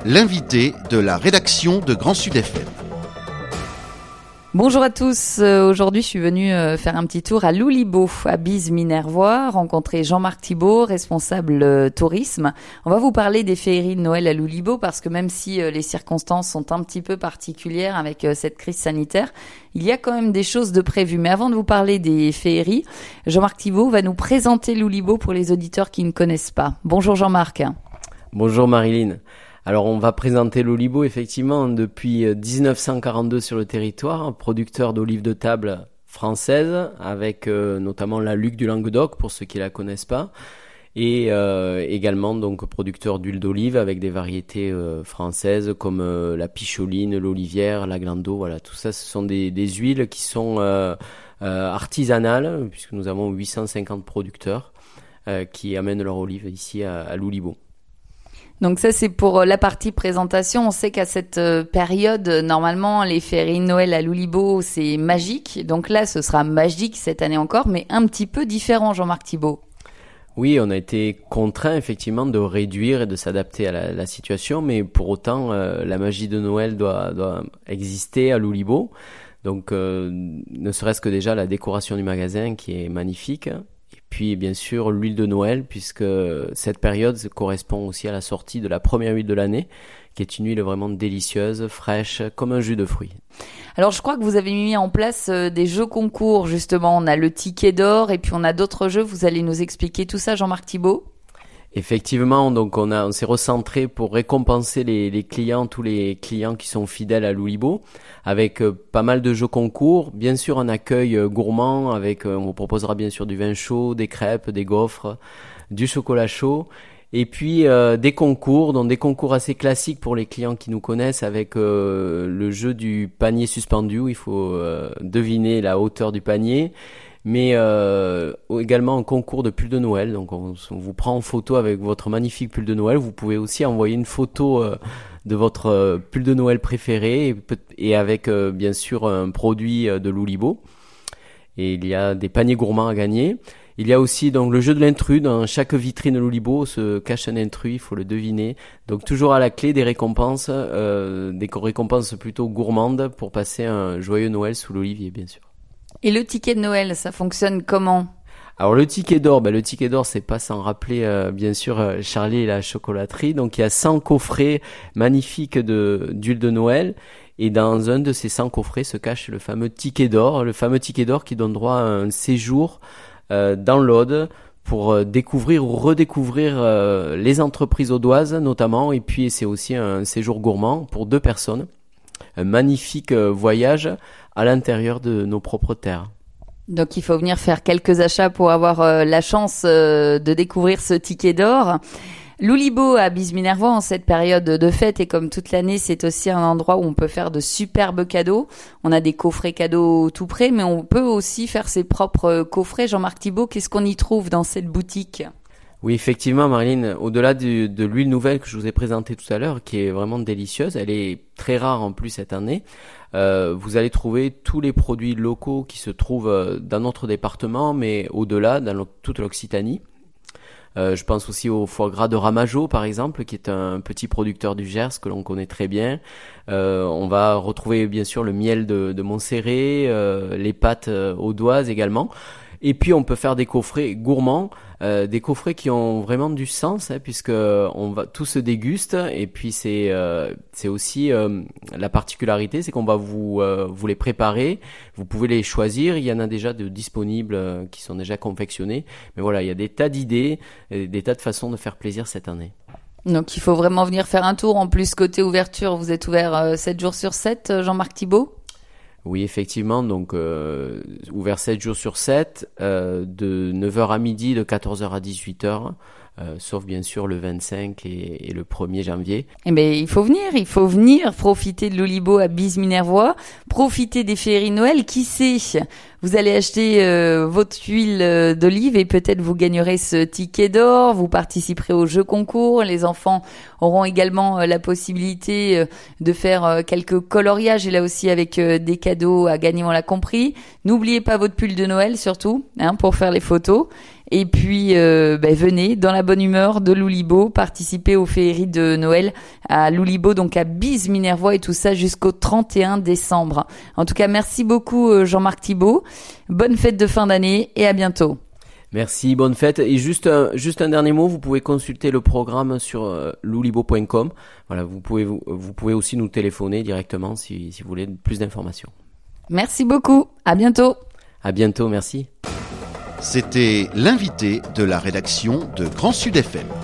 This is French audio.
l'invité de la rédaction de Grand Sud FM. Bonjour à tous, aujourd'hui je suis venue faire un petit tour à Loulibo, à Bise-Minervois, rencontrer Jean-Marc Thibault, responsable tourisme. On va vous parler des féeries de Noël à Loulibo parce que même si les circonstances sont un petit peu particulières avec cette crise sanitaire, il y a quand même des choses de prévues. Mais avant de vous parler des féeries, Jean-Marc Thibault va nous présenter Loulibo pour les auditeurs qui ne connaissent pas. Bonjour Jean-Marc. Bonjour Marilyn. Alors on va présenter Loulibo effectivement depuis 1942 sur le territoire, producteur d'olives de table françaises avec notamment la Luc du Languedoc pour ceux qui la connaissent pas et également donc producteur d'huile d'olive avec des variétés françaises comme la Picholine, l'Olivière, la Glando, voilà, tout ça ce sont des huiles qui sont artisanales puisque nous avons 850 producteurs qui amènent leurs olives ici à Loulibo. Donc ça c'est pour la partie présentation. On sait qu'à cette période, normalement, les féeries de Noël à Loulibo, c'est magique. Donc là, ce sera magique cette année encore, mais un petit peu différent, Jean-Marc Thibault. Oui, on a été contraint effectivement de réduire et de s'adapter à la situation, mais pour autant, la magie de Noël doit exister à Loulibo. Donc, ne serait-ce que déjà la décoration du magasin qui est magnifique. Puis bien sûr l'huile de Noël puisque cette période correspond aussi à la sortie de la première huile de l'année qui est une huile vraiment délicieuse, fraîche, comme un jus de fruits. Alors je crois que vous avez mis en place des jeux concours justement, on a le ticket d'or et puis on a d'autres jeux, vous allez nous expliquer tout ça Jean-Marc Thibault ? Effectivement, donc on s'est recentré pour récompenser les clients, tous les clients qui sont fidèles à Loulibo, avec pas mal de jeux concours, bien sûr un accueil gourmand, avec on vous proposera bien sûr du vin chaud, des crêpes, des gaufres, du chocolat chaud, et puis des concours, donc des concours assez classiques pour les clients qui nous connaissent, avec le jeu du panier suspendu où il faut deviner la hauteur du panier. Mais également un concours de pull de Noël. Donc on vous prend en photo avec votre magnifique pull de Noël. Vous pouvez aussi envoyer une photo de votre pull de Noël préféré et avec bien sûr un produit de Loulibo. Et il y a des paniers gourmands à gagner. Il y a aussi donc le jeu de l'intrus. Dans chaque vitrine de Loulibo se cache un intrus, il faut le deviner. Donc toujours à la clé des récompenses plutôt gourmandes pour passer un joyeux Noël sous l'olivier bien sûr. Et le ticket de Noël, ça fonctionne comment ? Alors le ticket d'or, c'est pas sans rappeler bien sûr Charlie et la chocolaterie. Donc il y a 100 coffrets magnifiques d'huile de Noël et dans un de ces 100 coffrets se cache le fameux ticket d'or qui donne droit à un séjour dans l'Aude pour découvrir ou redécouvrir les entreprises audoises notamment, et puis c'est aussi un séjour gourmand pour 2 personnes. Un magnifique voyage à l'intérieur de nos propres terres. Donc il faut venir faire quelques achats pour avoir la chance de découvrir ce ticket d'or. Loulibo à Bise-Minervois en cette période de fête et comme toute l'année, c'est aussi un endroit où on peut faire de superbes cadeaux. On a des coffrets cadeaux tout près, mais on peut aussi faire ses propres coffrets. Jean-Marc Thibault, qu'est-ce qu'on y trouve dans cette boutique ? Oui, effectivement, Marilyn, au-delà de l'huile nouvelle que je vous ai présentée tout à l'heure, qui est vraiment délicieuse, elle est très rare en plus cette année, vous allez trouver tous les produits locaux qui se trouvent dans notre département, mais au-delà, dans toute l'Occitanie. Je pense aussi au foie gras de Ramajo, par exemple, qui est un petit producteur du Gers que l'on connaît très bien. On va retrouver bien sûr le miel de Montserrat, les pâtes audoises également. Et puis on peut faire des coffrets gourmands, des coffrets qui ont vraiment du sens, puisque tout se déguste. Et puis c'est aussi la particularité, c'est qu'on va vous les préparer. Vous pouvez les choisir. Il y en a déjà de disponibles qui sont déjà confectionnés. Mais voilà, il y a des tas d'idées, des tas de façons de faire plaisir cette année. Donc il faut vraiment venir faire un tour. En plus, côté ouverture, vous êtes ouvert 7 jours sur 7, Jean-Marc Thibault ? Oui, effectivement, donc ouvert 7 jours sur 7, de 9h à midi, de 14h à 18h, sauf bien sûr le 25 et le 1er janvier. Eh ben, il faut venir profiter de Loulibo à Bise-Minervois, profiter des féeries Noël, qui sait, vous allez acheter votre huile d'olive et peut-être vous gagnerez ce ticket d'or, vous participerez au jeu concours, les enfants auront également la possibilité de faire quelques coloriages et là aussi avec des cadeaux à gagner, on l'a compris. N'oubliez pas votre pull de Noël surtout, pour faire les photos. Et puis, venez dans la bonne humeur de Loulibo, participez aux féeries de Noël à Loulibo, donc à Bise-Minervois, et tout ça jusqu'au 31 décembre. En tout cas, merci beaucoup Jean-Marc Thibault. Bonne fête de fin d'année et à bientôt. Merci, bonne fête. Et juste un dernier mot, vous pouvez consulter le programme sur loulibo.com. Voilà, vous pouvez aussi nous téléphoner directement si vous voulez plus d'informations. Merci beaucoup. À bientôt. À bientôt, merci. C'était l'invité de la rédaction de Grand Sud FM.